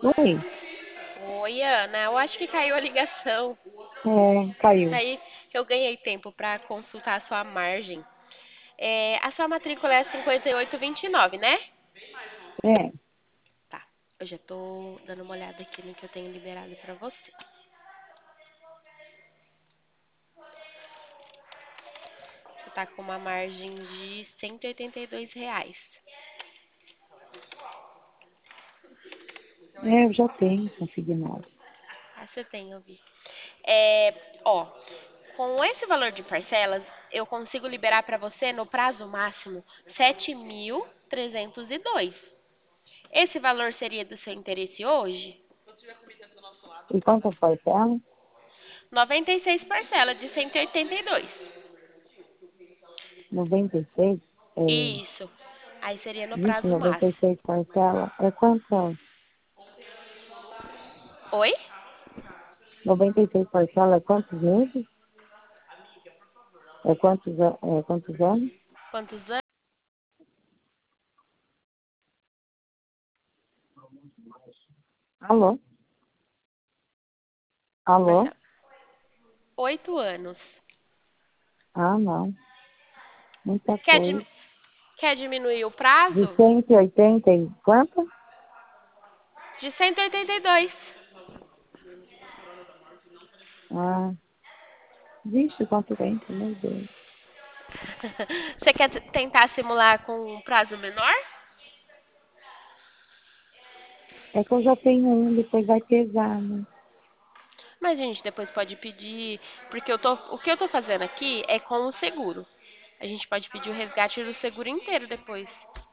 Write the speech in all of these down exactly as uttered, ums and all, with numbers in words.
Oi, Oi, Ana. Eu acho que caiu a ligação. é, caiu. Aí eu ganhei tempo para consultar a sua margem. É, a sua matrícula é cinquenta e oito vinte e nove, né? É, Tá. Eu já tô dando uma olhada aqui no que eu tenho liberado para você. Você tá com uma margem de cento e oitenta e dois reais. é, eu já tenho consignado. Ah, você tem, eu vi. É, ó, com esse valor de parcelas, eu consigo liberar para você no prazo máximo sete mil trezentos e dois. Esse valor seria do seu interesse hoje? E quantas parcelas? noventa e seis parcelas de cento e oitenta e dois. noventa e seis? É, Isso. Aí seria no vixe, prazo noventa e máximo. seis parcelas. É quantas? Oi? noventa e seis parcelas é quantos meses? É quantos, a- é quantos anos? Quantos anos? Alô? Alô? Marcelo? Oito anos. Ah, não. Muita Quer, coisa. dim- quer diminuir o De prazo? cento e oitenta e quanto? De cento e oitenta e dois. Ah, vixe, quanto tempo, meu Deus. Você quer t- tentar simular com um prazo menor? É que eu já tenho um, depois vai pesar, né? Mas a gente depois pode pedir, porque eu tô, o que eu tô fazendo aqui é com o seguro. A gente pode pedir o resgate do seguro inteiro depois.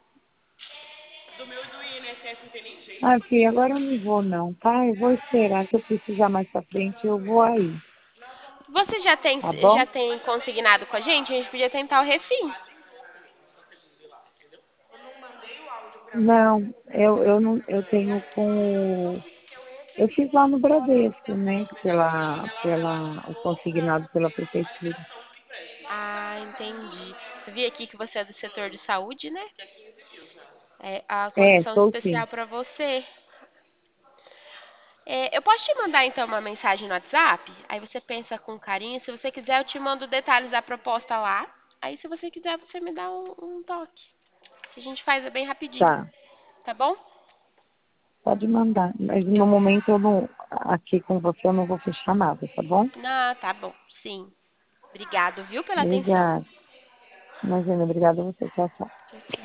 Ah, filha, agora eu não vou não, tá? Eu vou esperar. Se eu precisar mais pra frente, eu vou aí, Você já tem, tá bom? já tem consignado com a gente? A gente podia tentar o refim. Não, eu, eu não, eu tenho com o- eu fiz lá no Bradesco, né? Pela, pela, o consignado pela prefeitura. Ah, entendi. Eu vi aqui que você é do setor de saúde, né? É a É, condição sou sim. especial para você. É, eu posso te mandar então uma mensagem no WhatsApp? Aí você pensa com carinho. Se você quiser, eu te mando detalhes da proposta lá. Aí, se você quiser, você me dá um, um toque. A gente faz é bem rapidinho, Tá, tá bom? pode mandar. Mas Eu. no momento eu não, aqui com você eu não vou fechar nada, tá bom? Não, tá bom. Sim. Obrigado, viu, pela atenção. Obrigada. Imagina, obrigada a você. Tchau, tchau.